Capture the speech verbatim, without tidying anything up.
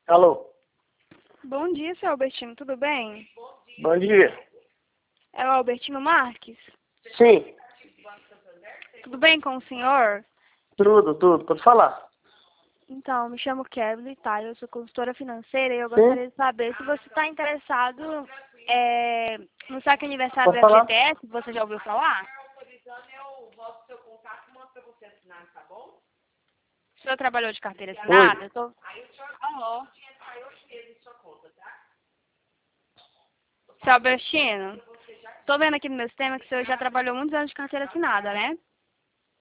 Alô? Bom dia, seu Albertino, tudo bem? Bom dia. É o Albertino Marques? Sim, Tudo bem com o senhor? tudo, tudo. Pode falar. Então, me chamo Kevin, tá? Eu sou consultora financeira e eu Sim, gostaria de saber se você está interessado é, no saque aniversário pode da falar. F G T S, você já ouviu falar? O senhor trabalhou de carteira assinada? Eu tô... Alô? Seu Albertino, tô vendo aqui no meu sistema que o senhor já trabalhou muitos anos de carteira assinada, né?